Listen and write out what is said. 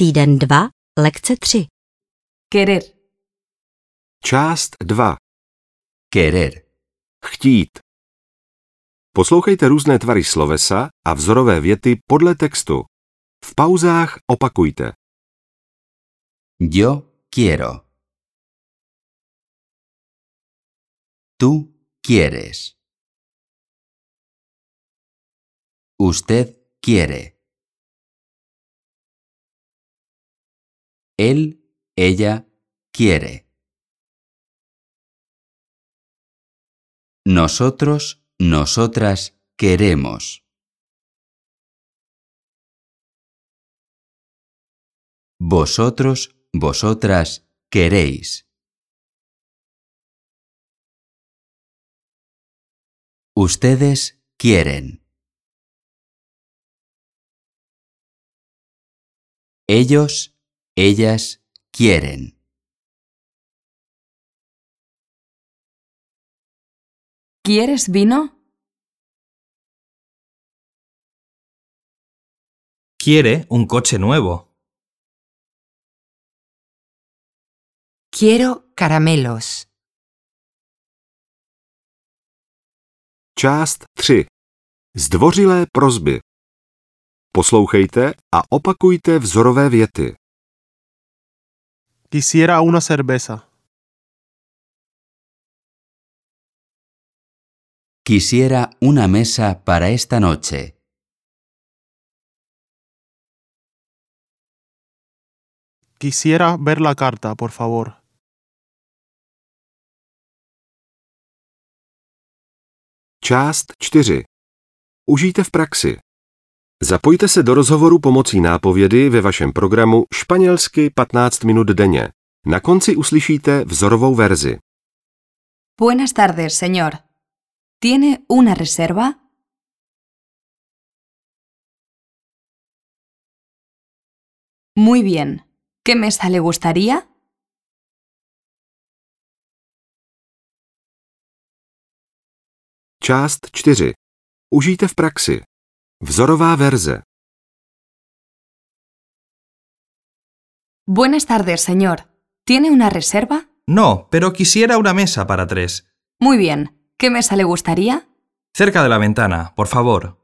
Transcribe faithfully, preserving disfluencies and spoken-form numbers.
Týden dva, lekce tři. Querer. Část dva. Querer. Chtít. Poslouchejte různé tvary slovesa a vzorové věty podle textu. V pauzách opakujte. Yo quiero. Tú quieres. Usted quiere. Él, ella, quiere. Nosotros, nosotras, queremos. Vosotros, vosotras, queréis. Ustedes quieren. Ellos, ellas, quieren. ¿Quieres vino? Quiere un coche nuevo. Quiero caramelos. Část tři. Zdvořilé prosby. Poslouchejte a opakujte vzorové věty. Quisiera una cerveza. Quisiera una mesa para esta noche. Quisiera ver la carta, por favor. Část čtyři. Užijte v praxi. Zapojte se do rozhovoru pomocí nápovědy ve vašem programu španělsky patnáct minut denně. Na konci uslyšíte vzorovou verzi. Buenas tardes, señor. ¿Tiene una reserva? Muy bien. ¿Qué mesa le gustaría? Část čtyři. Užijte v praxi. Vzorová verze. Buenas tardes, señor. ¿Tiene una reserva? No, pero quisiera una mesa para tres. Muy bien. ¿Qué mesa le gustaría? Cerca de la ventana, por favor.